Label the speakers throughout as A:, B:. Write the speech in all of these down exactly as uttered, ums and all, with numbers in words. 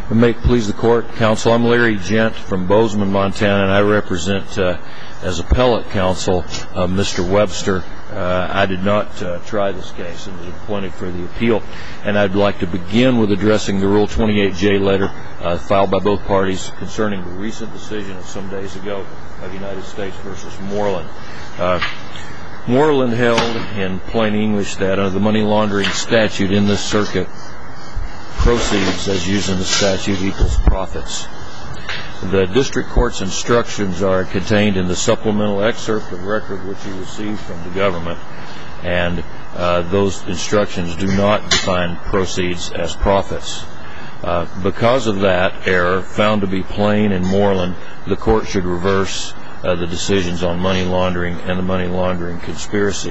A: May it please the court, counsel, I'm Larry Gent from Bozeman, Montana, and I represent, uh, as appellate counsel, uh, Mister Webster. Uh, I did not uh, try this case and was appointed for the appeal, and I'd like to begin with addressing the Rule twenty-eight J letter uh, filed by both parties concerning the recent decision of some days ago of United States versus Moreland. Uh, Moreland held in plain English that under the money laundering statute in this circuit, proceeds as used in the statute equals profits. The district court's instructions are contained in the supplemental excerpt of record which he received from the government, and uh, those instructions do not define proceeds as profits. Uh, because of that error found to be plain in Moreland, the court should reverse uh, the decisions on money laundering and the money laundering conspiracy.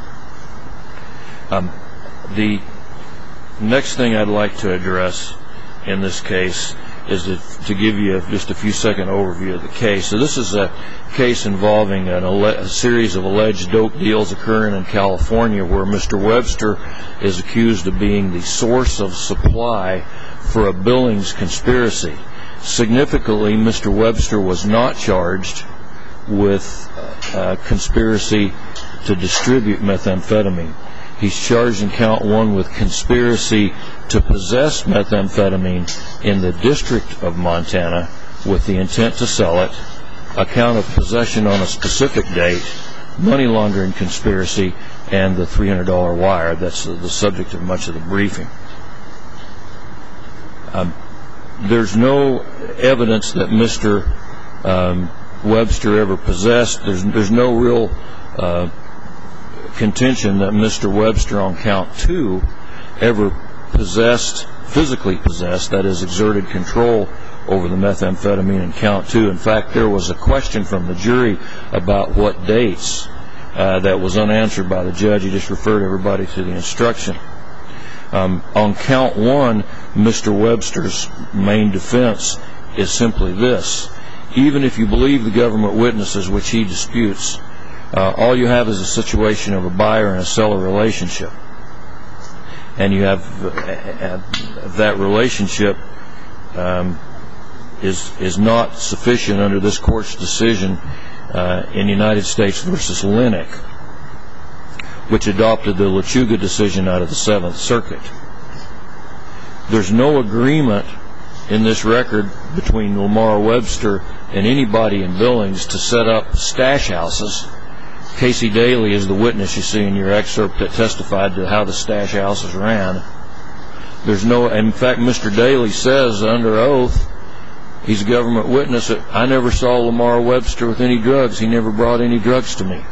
A: Um, the next thing I'd like to address in this case is to give you just a few second overview of the case. So this is a case involving an a series of alleged dope deals occurring in California where Mister Webster is accused of being the source of supply for a Billings conspiracy. Significantly, Mister Webster was not charged with uh, conspiracy to distribute methamphetamine. He's charged in count one with conspiracy to possess methamphetamine in the District of Montana with the intent to sell it, a count of possession on a specific date, money laundering conspiracy, and the three hundred dollar wire. That's the subject of much of the briefing. Um, there's no evidence that Mister Um, Webster ever possessed. There's, there's no real uh, contention that Mister Webster on count two ever possessed, physically possessed, that is, exerted control over the methamphetamine in count two. In fact, there was a question from the jury about what dates uh, that was unanswered by the judge. He just referred everybody to the instruction. Um, on count one, Mister Webster's main defense is simply this. Even if you believe the government witnesses, which he disputes, Uh, all you have is a situation of a buyer and a seller relationship, and you have uh, that relationship um, is is not sufficient under this court's decision uh, in United States versus Lennox, which adopted the Lechuga decision out of the Seventh Circuit. There's no agreement in this record between Lamar Webster and anybody in Billings to set up stash houses. Casey Daly is the witness you see in your excerpt that testified to how the stash houses ran. There's no, in fact, Mister Daly says under oath, he's a government witness, that I never saw Lamar Webster with any drugs. He never brought any drugs to me.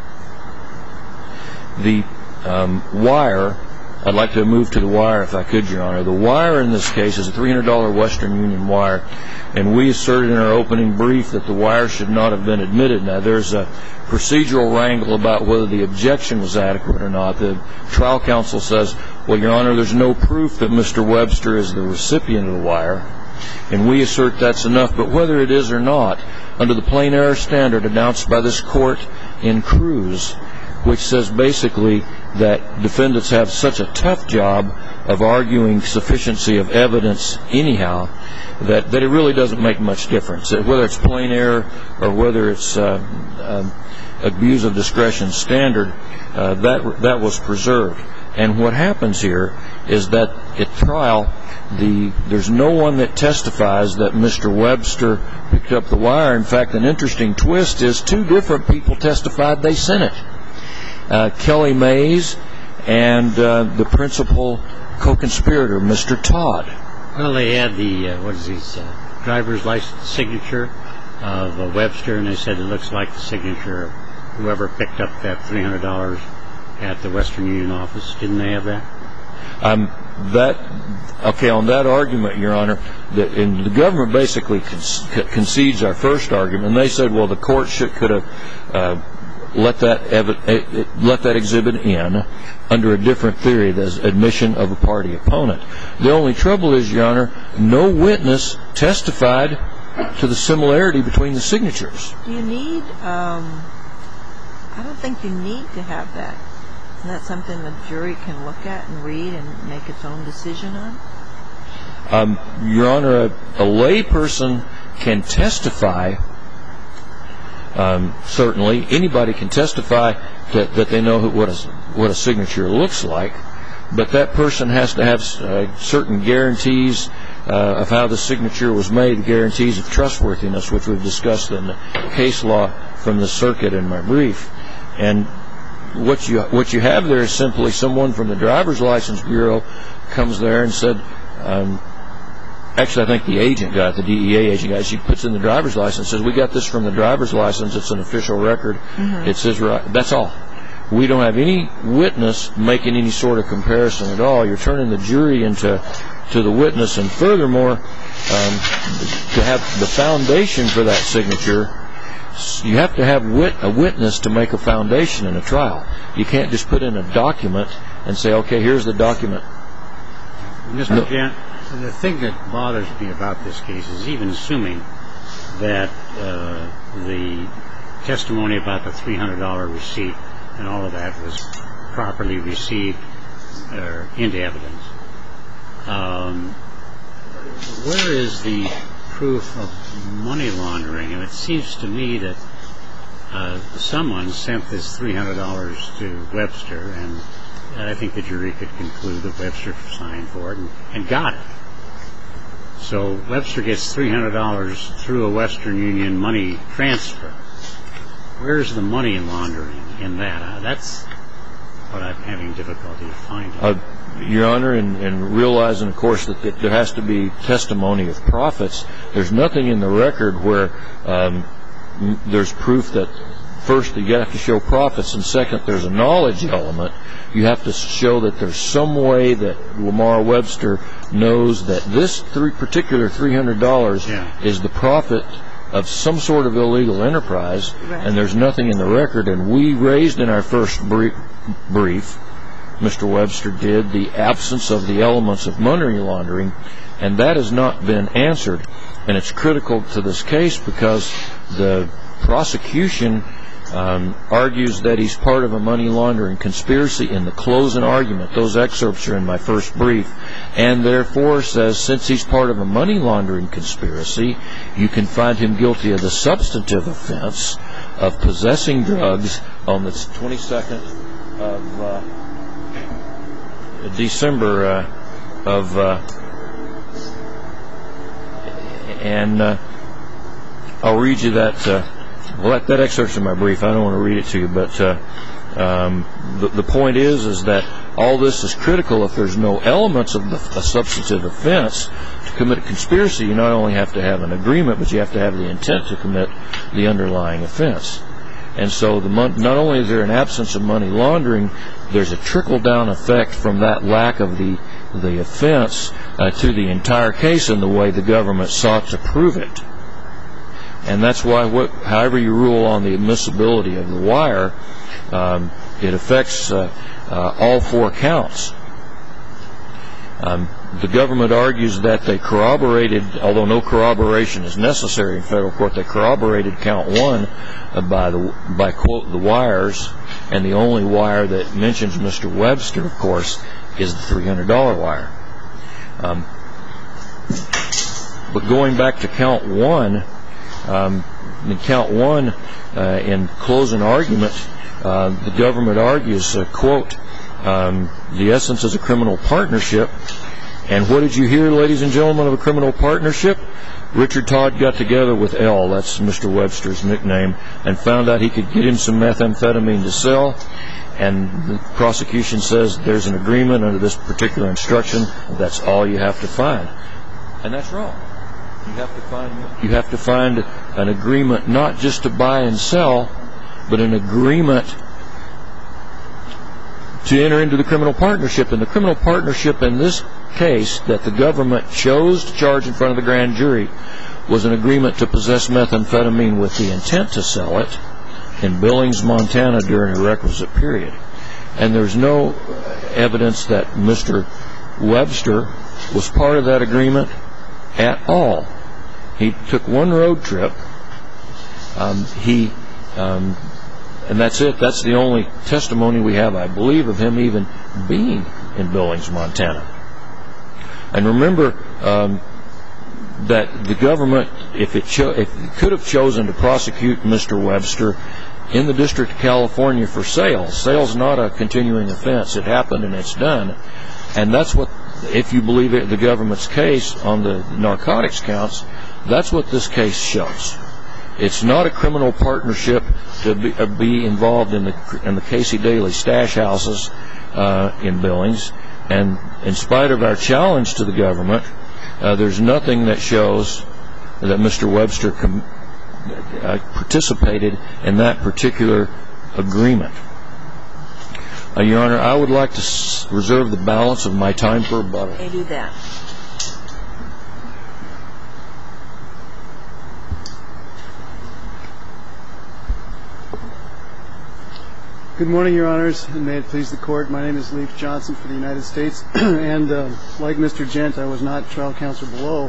A: The um, wire, I'd like to move to the wire if I could, Your Honor. The wire in this case is a three hundred dollar Western Union wire, and we asserted in our opening brief that the wire should not have been admitted. Now, there's a procedural wrangle about whether the objection was adequate or not. The trial counsel says, well, Your Honor, there's no proof that Mister Webster is the recipient of the wire, and we assert that's enough. But whether it is or not, under the plain error standard announced by this court in Cruz, which says basically that defendants have such a tough job of arguing sufficiency of evidence anyhow, that, that it really doesn't make much difference. Whether it's plain error or whether it's uh, um, abuse of discretion standard, uh, that that was preserved. And what happens here is that at trial, the there's no one that testifies that Mister Webster picked up the wire. In fact, an interesting twist is two different people testified they sent it. Uh, Kelly Mays and uh, the principal co-conspirator, Mister Todd.
B: Well, they had the, uh, what is his, uh, driver's license signature of uh, Webster, and they said it looks like the signature of whoever picked up that three hundred dollars at the Western Union office. Didn't they have that?
A: Um, that, okay, on that argument, Your Honor, the, and the government basically con- concedes our first argument, and they said, well, the court should, could have uh, let that evi- let that exhibit in under a different theory, as admission of a party opponent. The only trouble is, Your Honor, no witness testified to the similarity between the signatures.
C: Do you need, um, I don't think you need to have that. Isn't that something the jury can look at and read and make its own decision on?
A: Um, Your Honor, a, a lay person can testify. Um, certainly, anybody can testify that, that they know what a, what a signature looks like, but that person has to have uh, certain guarantees uh, of how the signature was made, guarantees of trustworthiness, which we've discussed in the case law from the circuit in my brief. And what you what you have there is simply someone from the Driver's License Bureau comes there and said, um, actually I think the agent got it, the D E A agent got it. She puts in the driver's license, says, we got this from the driver's license, it's an official record, mm-hmm. It says, right, that's all. We don't have any witness making any sort of comparison at all. You're turning the jury into to the witness, and furthermore, um, to have the foundation for that signature, you have to have wit- a witness to make a foundation in a trial. You can't just put in a document and say, okay, here's the document.
B: Mister No. Gent, the thing that bothers me about this case is, even assuming that uh, the testimony about the three hundred dollars receipt and all of that was properly received or into evidence, um, where is the proof of money laundering? And it seems to me that uh, someone sent this three hundred dollars to Webster, and I think the jury could conclude that Webster signed for it and, and got it. So Webster gets three hundred dollars through a Western Union money transfer. Where's the money laundering in that? Uh, that's what I'm having difficulty finding.
A: Uh, Your Honor, in, in realizing, of course, that, that there has to be testimony of profits, there's nothing in the record where um, m- there's proof that, first, you have to show profits, and second, there's a knowledge element. You have to show that there's some way that Lamar Webster knows that this three particular three hundred dollars
B: yeah.
A: is the profit of some sort of illegal enterprise,
C: right.
A: And there's nothing in the record. And we raised in our first brief, brief, Mister Webster did, the absence of the elements of money laundering, and that has not been answered. And it's critical to this case because the prosecution Um, argues that he's part of a money laundering conspiracy in the closing argument. Those excerpts are in my first brief. And therefore says, since he's part of a money laundering conspiracy, you can find him guilty of the substantive offense of possessing drugs on the twenty-second of uh, December uh, of uh, and uh, I'll read you that uh, Well, that, that excerpt's in my brief. I don't want to read it to you, but uh, um, the, the point is, is that all this is critical. If there's no elements of the, a substantive offense to commit a conspiracy, you not only have to have an agreement, but you have to have the intent to commit the underlying offense. And so, the mon- not only is there an absence of money laundering, there's a trickle-down effect from that lack of the the offense uh, to the entire case in the way the government sought to prove it. And that's why, what, however you rule on the admissibility of the wire, um, it affects uh, uh, all four counts. Um, the government argues that they corroborated, although no corroboration is necessary in federal court, they corroborated count one uh, by the by quote the wires, and the only wire that mentions Mister Webster, of course, is the three hundred dollars wire. Um, but going back to count one. Um, in count one, uh, in closing argument, uh, the government argues, uh, quote, um, the essence is a criminal partnership. And what did you hear, ladies and gentlemen, of a criminal partnership? Richard Todd got together with L, that's Mister Webster's nickname, and found out he could get him some methamphetamine to sell. And the prosecution says there's an agreement under this particular instruction. That's all you have to find. And that's wrong. You have to find you have to find an agreement not just to buy and sell, but an agreement to enter into the criminal partnership. And the criminal partnership in this case that the government chose to charge in front of the grand jury was an agreement to possess methamphetamine with the intent to sell it in Billings, Montana during a requisite period. And there's no evidence that Mister Webster was part of that agreement at all. He took one road trip. Um, he, um, and that's it. That's the only testimony we have, I believe, of him even being in Billings, Montana. And remember, um, that the government, if it, cho- if it could have chosen to prosecute Mister Webster in the District of California for sale, sale's not a continuing offense. It happened and it's done. And that's what, if you believe it, the government's case on the narcotics counts, that's what this case shows. It's not a criminal partnership to be, uh, be involved in the in the Casey Daly stash houses uh, in Billings. And in spite of our challenge to the government, uh, there's nothing that shows that Mister Webster com- uh, participated in that particular agreement. Uh, Your Honor, I would like to s- reserve the balance of my time for rebuttal.
C: May do that.
D: Good morning, Your Honors, and may it please the Court. My name is Leif Johnson for the United States, and uh, like Mister Gent, I was not trial counsel below.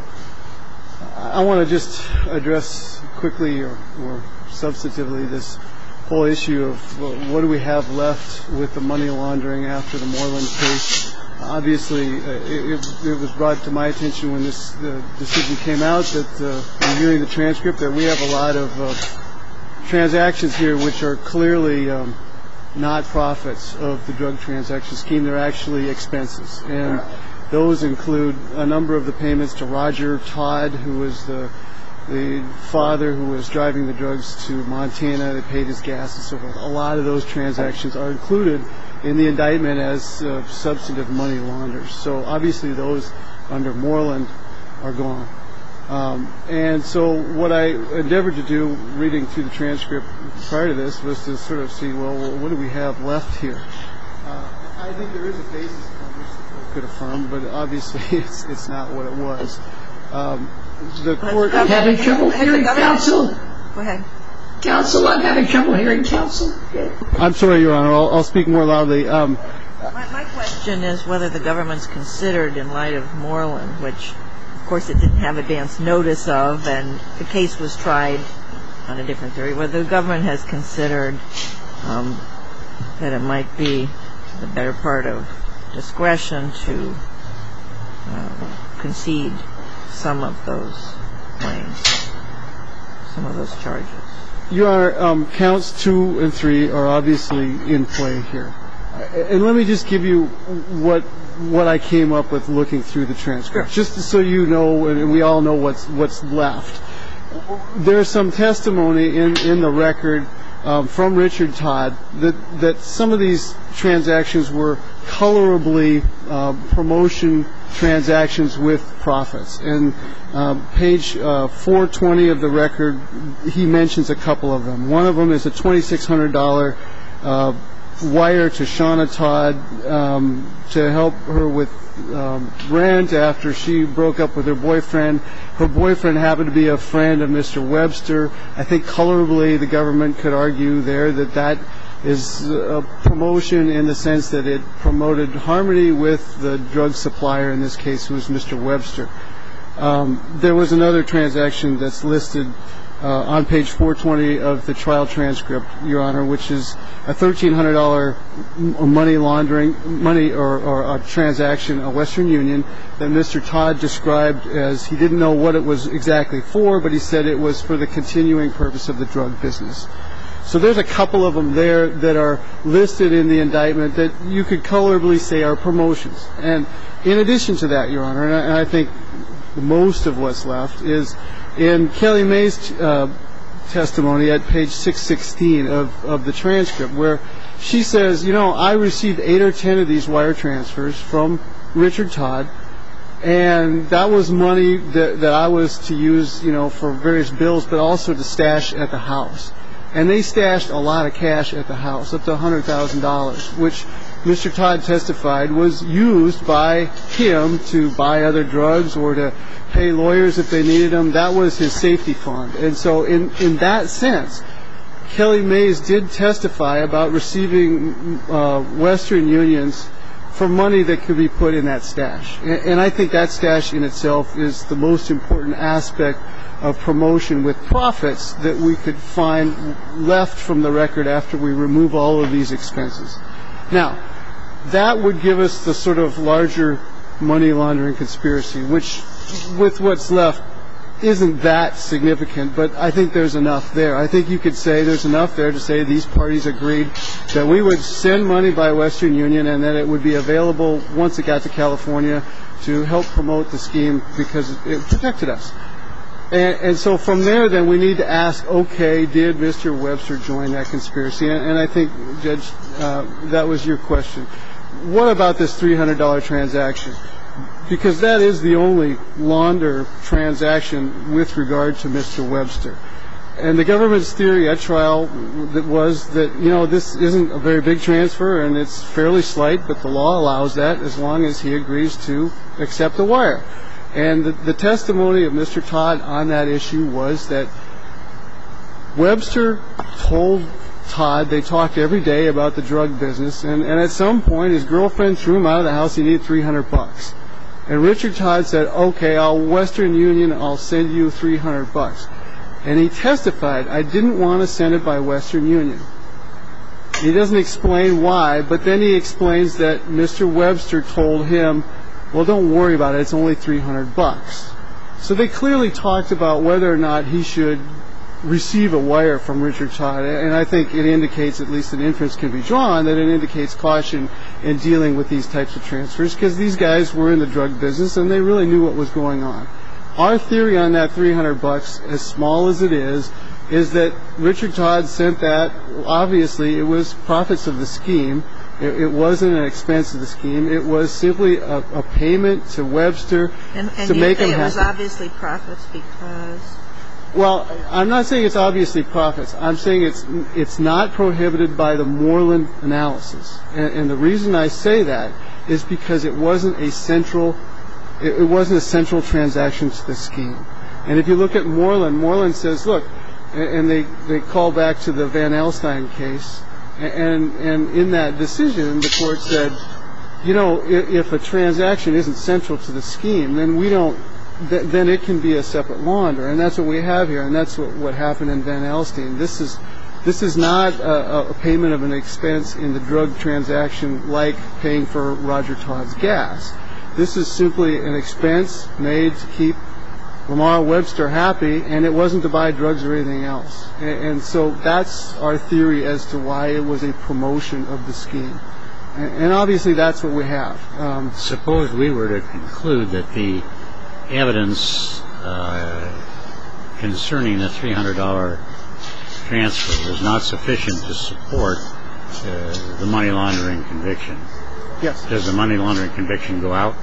D: I want to just address quickly or, or substantively this whole issue of well, what do we have left with the money laundering after the Moreland case. Obviously, uh, it, it was brought to my attention when this the decision came out that, uh, reviewing the transcript, that we have a lot of uh, transactions here which are clearly um, not profits of the drug transaction scheme. They're actually expenses. And those include a number of the payments to Roger Todd, who was the the father who was driving the drugs to Montana. They paid his gas and so forth. A lot of those transactions are included in the indictment as uh, substantive money launderers. So obviously those under Moreland are gone. Um, and so what I endeavored to do, reading through the transcript prior to this, was to sort of see, well, well what do we have left here? Uh, I think there is a basis on which the court could affirm, but obviously it's it's not what it was. Um, the court
E: I'm having trouble hearing counsel.
C: Go ahead.
E: Counsel, I'm having trouble hearing counsel.
D: I'm sorry, Your Honor. I'll, I'll speak more loudly. Um,
C: My, my question is whether the government's considered, in light of Moreland, which of course it didn't have advance notice of, and the case was tried on a different theory, whether the government has considered um, that it might be the better part of discretion to uh, concede some of those claims, some of those charges.
D: Your Honor, um, counts two and three are obviously in play here. And let me just give you what what I came up with looking through the transcript,
C: sure.
D: just so you know, and we all know what's what's left. There's some testimony in, in the record um, from Richard Todd that, that some of these transactions were colorably uh, promotion transactions with profits. And um, page uh, four twenty of the record, he mentions a couple of them. One of them is a twenty-six hundred dollars uh, wire to Shauna Todd um, to help her with um, rent after she broke up with her boyfriend. Her boyfriend happened to be a friend of Mister Webster. I think colorably the government could argue there that that is a promotion in the sense that it promoted harmony with the drug supplier, in this case, who was Mister Webster. Um, there was another transaction that's listed uh, on page four twenty of the trial transcript, Your Honor, which is a thirteen hundred dollars money laundering, money or, or a transaction, a Western Union, that Mister Todd described as he didn't know what it was exactly for, but he said it was for the continuing purpose of the drug business. So there's a couple of them there that are listed in the indictment that you could colorably say are promotions. And in addition to that, Your Honor, and I, and I think most of what's left is in Kelly May's uh, testimony at page six sixteen of, of the transcript, where she says, you know, I received eight or ten of these wire transfers from Richard Todd, and that was money that, that I was to use, you know, for various bills, but also to stash at the house. And they stashed a lot of cash at the house, up to one hundred thousand dollars, which Mister Todd testified was used by him to buy other drugs or to pay lawyers if they needed them. That was his safety fund. And so in, in that sense, Kelly Mays did testify about receiving uh, Western Unions for money that could be put in that stash. And, and I think that stash in itself is the most important aspect of promotion with profits that we could find left from the record after we remove all of these expenses. Now, that would give us the sort of larger money laundering conspiracy, which with what's left isn't that significant, but I think there's enough there. I think you could say there's enough there to say these parties agreed that we would send money by Western Union and that it would be available once it got to California to help promote the scheme because it protected us. And, and so from there, then, we need to ask, okay, did Mister Webster join that conspiracy? And, and I think, Judge, uh, that was your question. What about this three hundred dollars transaction? Because that is the only launder transaction with regard to Mister Webster. And the government's theory at trial that was that, you know, this isn't a very big transfer and it's fairly slight, but the law allows that as long as he agrees to accept the wire. And the, the testimony of Mister Todd on that issue was that Webster told Todd, they talked every day about the drug business, and, and at some point his girlfriend threw him out of the house. He needed three hundred bucks. And Richard Todd said, okay, I'll Western Union, I'll send you three hundred bucks. And he testified, I didn't want to send it by Western Union. He doesn't explain why, but then he explains that Mister Webster told him, well, don't worry about it, it's only three hundred bucks. So they clearly talked about whether or not he should receive a wire from Richard Todd, and I think it indicates, at least an inference can be drawn, that it indicates caution in dealing with these types of transfers, because these guys were in the drug business and they really knew what was going on. Our theory on that three hundred bucks, as small as it is, is that Richard Todd sent that. Obviously, it was profits of the scheme. It, it wasn't an expense of the scheme. It was simply a, a payment to Webster
C: and, and
D: to make him happy.
C: And you say it was obviously profits because...
D: Well, I'm not saying it's obviously profits. I'm saying it's it's not prohibited by the Moreland analysis. And, and the reason I say that is because it wasn't a central it, it wasn't a central transaction to the scheme. And if you look at Moreland, Moreland says, look, and, and they, they call back to the Van Alstyne case, and and in that decision the court said, you know, if, if a transaction isn't central to the scheme, then we don't Th- then it can be a separate launder, and that's what we have here, and that's what, what happened in Van Alstyne. This is this is not a, a payment of an expense in the drug transaction like paying for Roger Todd's gas. This is simply an expense made to keep Lamar Webster happy, and it wasn't to buy drugs or anything else. And, and so that's our theory as to why it was a promotion of the scheme. And, and obviously that's what we have. Um,
B: Suppose we were to conclude that the evidence uh, concerning the three hundred dollars transfer was not sufficient to support uh, the money laundering conviction.
D: Yes.
B: Does the money laundering conviction go out?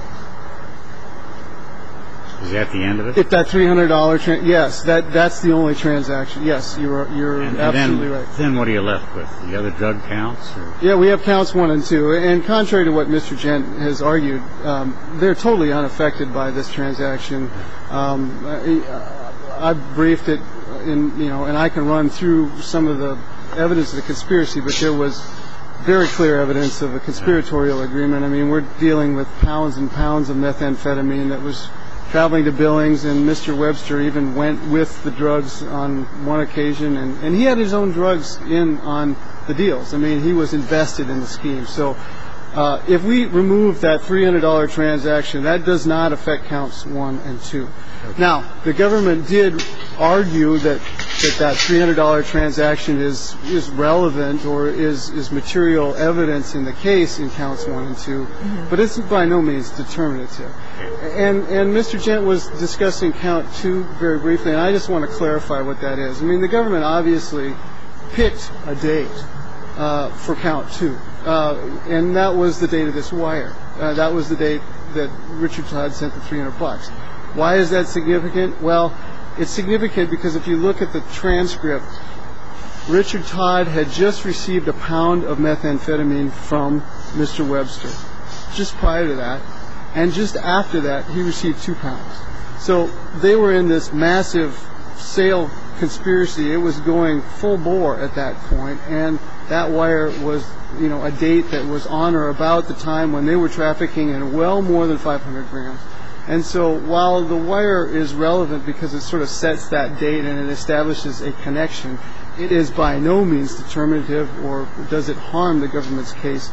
B: Is that the end of it?
D: If that three hundred dollars, tra- yes, that that's the only transaction. Yes, you're you're
B: and, and
D: absolutely
B: then,
D: right.
B: Then what are you left with? The other drug counts? Or?
D: Yeah, we have counts one and two, and contrary to what Mister Gent has argued, um, they're totally unaffected by this transaction. Um, I, I briefed it, in you know, and I can run through some of the evidence of the conspiracy, but there was very clear evidence of a conspiratorial agreement. I mean, we're dealing with pounds and pounds of methamphetamine that was traveling to Billings, and Mister Webster even went with the drugs on one occasion, and, and he had his own drugs in on the deals. I mean, he was invested in the scheme. So uh, if we remove that three hundred dollars transaction, that does not affect counts one and two. Okay. Now, the government did argue that that, that three hundred dollars transaction is is relevant or is, is material evidence in the case in counts one and two, mm-hmm. but it's by no means determinative. And and Mister Gent was discussing count two very briefly, and I just want to clarify what that is. I mean, the government obviously picked a date uh, for count two, uh, and that was the date of this wire. Uh, that was the date that Richard Todd sent the three hundred bucks. Why is that significant? Well, it's significant because if you look at the transcript, Richard Todd had just received a pound of methamphetamine from Mister Webster just prior to that. And just after that, he received two pounds. So they were in this massive sale conspiracy. It was going full bore at that point, and that wire was, you know, a date that was on or about the time when they were trafficking in well more than five hundred grams. And so while the wire is relevant because it sort of sets that date and it establishes a connection, it is by no means determinative or does it harm the government's case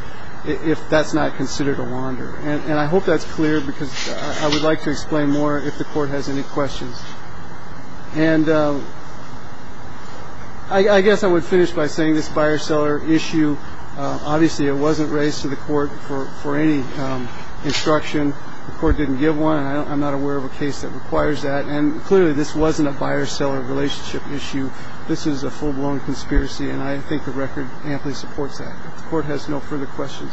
D: if that's not considered a launder. And, and I hope that's clear, because I, I would like to explain more if the court has any questions. And uh, I, I guess I would finish by saying this buyer-seller issue, uh, obviously it wasn't raised to the court for, for any um, instruction. The court didn't give one, and I don't, I'm not aware of a case that requires that. And clearly this wasn't a buyer-seller relationship issue. This is a full-blown conspiracy, and I think the record amply supports that. If the court has no further questions.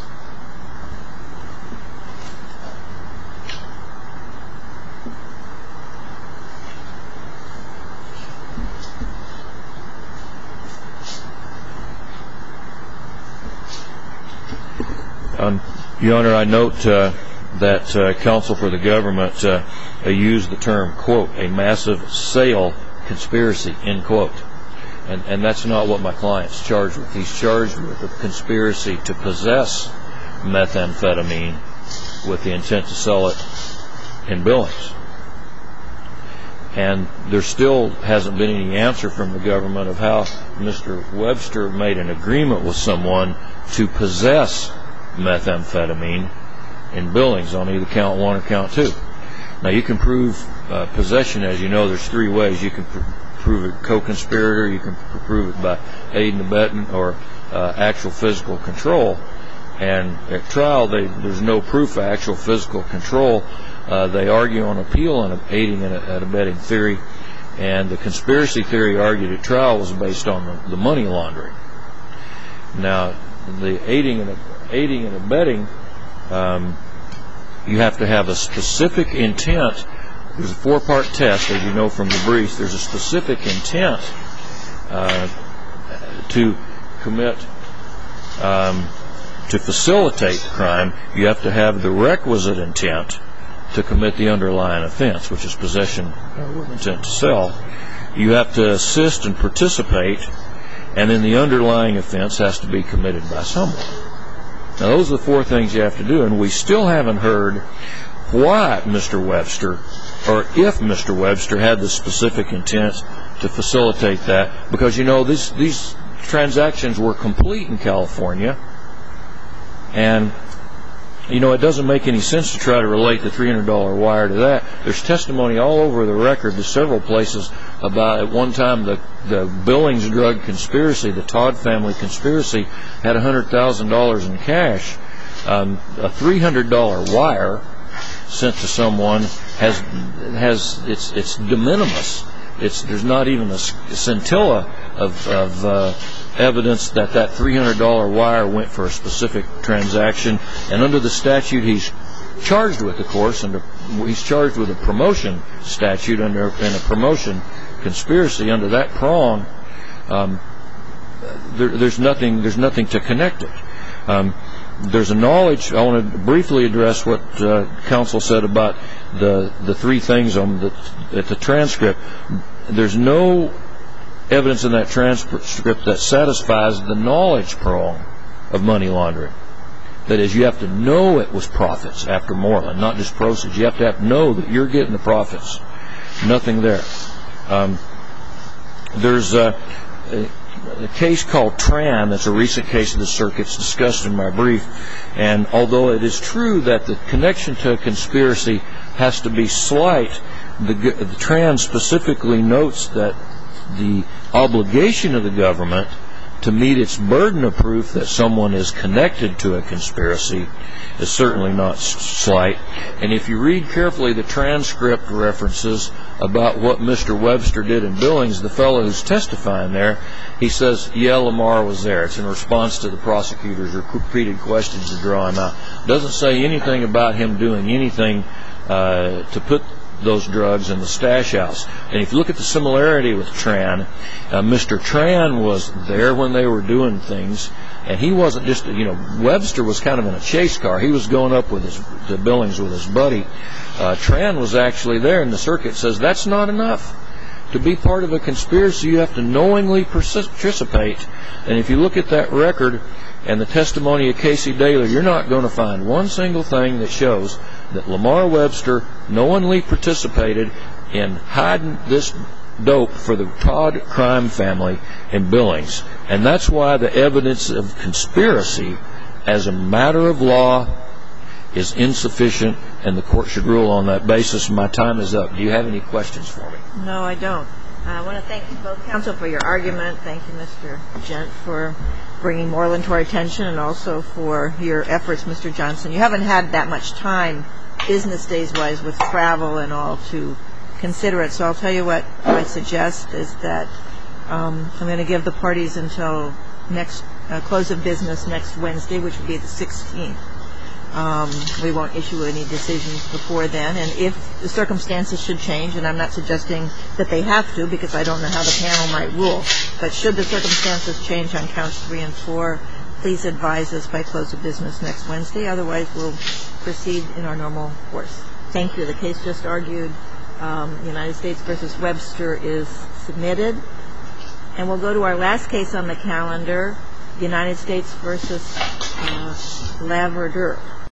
A: Um, Your Honor, I note uh, that uh, counsel for the government uh, used the term, quote, a massive sale conspiracy, end quote. And, and that's not what my client's charged with. He's charged with a conspiracy to possess methamphetamine with the intent to sell it in Billings. And there still hasn't been any answer from the government of how Mister Webster made an agreement with someone to possess methamphetamine in Billings on either count one or count two. Now, you can prove uh, possession, as you know. There's three ways. You can pr- prove it co-conspirator, you can pr- prove it by aid and abetting, or uh, actual physical control. And at trial, they, there's no proof of actual physical control. Uh, they argue on appeal on aiding and abetting theory, and the conspiracy theory argued at trial was based on the, the money laundering. Now, the aiding and aiding and abetting, um, you have to have a specific intent. There's a four-part test, as you know from the briefs. There's a specific intent uh, to commit, um, to facilitate the crime. You have to have the requisite intent to commit the underlying offense, which is possession uh, with intent to sell. You have to assist and participate, and then the underlying offense has to be committed by someone. Now, those are the four things you have to do, and we still haven't heard why Mister Webster, or if Mister Webster had the specific intent to facilitate that, because, you know, these, these transactions were complete in California, and, you know, it doesn't make any sense to try to relate the three hundred dollar wire to that. There's testimony all over the record to several places about at one time the, the Billings drug conspiracy, the Todd family conspiracy, had one hundred thousand dollars in cash. Um, a three hundred dollar wire sent to someone has has it's it's de minimis. It's there's not even a scintilla of, of uh, evidence that that three hundred dollar wire went for a specific transaction. And under the statute he's charged with, of course, under he's charged with a promotion statute under and a promotion conspiracy under that prong. Um, there, there's nothing there's nothing to connect it. Um, there's a knowledge. I want to briefly address what uh, counsel said about the the three things on the at the transcript. There's no evidence in that transcript that satisfies the knowledge prong of money laundering. That is, you have to know it was profits after Moreland, not just proceeds. You have to have, know that you're getting the profits. Nothing there. Um, there's a, a, a case called Tran that's a recent case of the circuit. It's discussed in my brief. And although it is true that the connection to a conspiracy has to be slight, the, the Tran specifically notes that the obligation of the government to meet its burden of proof that someone is connected to a conspiracy is certainly not slight. And if you read carefully the transcript references about what Mister Webster did in Billings, the fellow who's testifying there, he says, yeah, Lamar was there. It's in response to the prosecutor's repeated questions to draw him out. Doesn't say anything about him doing anything uh, to put those drugs in the stash house. And if you look at the similarity with Tran, uh, Mister Tran was there when they were doing things, and he wasn't just, you know, Webster was kind of in a chase car. He was going up with his to Billings with his buddy. Uh, Tran was actually there, and the circuit says that's not enough. To be part of a conspiracy, you have to knowingly participate. And if you look at that record and the testimony of Casey Daly, you're not going to find one single thing that shows that Lamar Webster knowingly participated in hiding this dope for the Todd crime family in Billings. And that's why the evidence of conspiracy as a matter of law, is insufficient, and the court should rule on that basis. My time is up. Do you have any questions for me?
C: No, I don't. I want to thank both counsel for your argument. Thank you, Mister Gent, for bringing Moreland to our attention, and also for your efforts, Mister Johnson. You haven't had that much time, business days-wise, with travel and all, to consider it. So I'll tell you what I suggest is that um, I'm going to give the parties until next uh, close of business next Wednesday, which would be the sixteenth. Um, we won't issue any decisions before then, and if the circumstances should change, and I'm not suggesting that they have to because I don't know how the panel might rule, but should the circumstances change on counts three and four, please advise us by close of business next Wednesday. Otherwise, we'll proceed in our normal course. Thank you. The case just argued, um, United States versus Webster, is submitted. And we'll go to our last case on the calendar, United States versus uh, Laverdure.